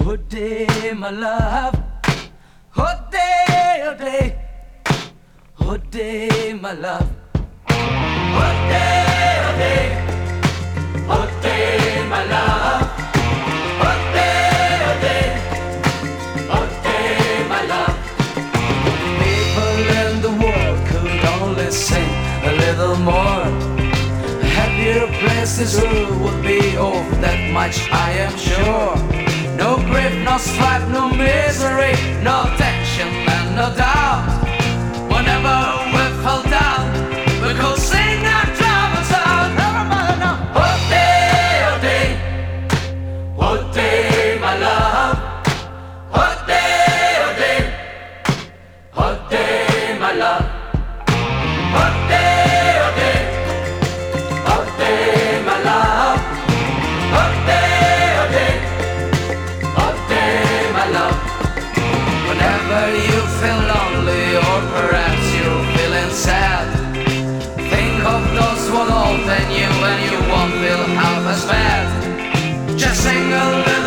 Oh day, my love. Oh day, oh day. Oh day, my love. Oh day, oh day. Oh day, my love. Oh day, oh day. Oh day, my love. People in the world could only sing a little more. A happier place this world would be, oh, that much I am sure. No grief, no strife, no misery, no tension and no doubt. Whenever we fell down, we could sing our troubles out. Everybody now. Oh day, oh day. Oh day, my love. Oh day, oh day. Oh day, my love. Oh day, oh day. Oh day, my love. Oh day, oh day. Oh day, my love. Whenever you feel lonely or perhaps you're feeling sad, think of those who are older than you and you won't feel half as bad. Just sing a little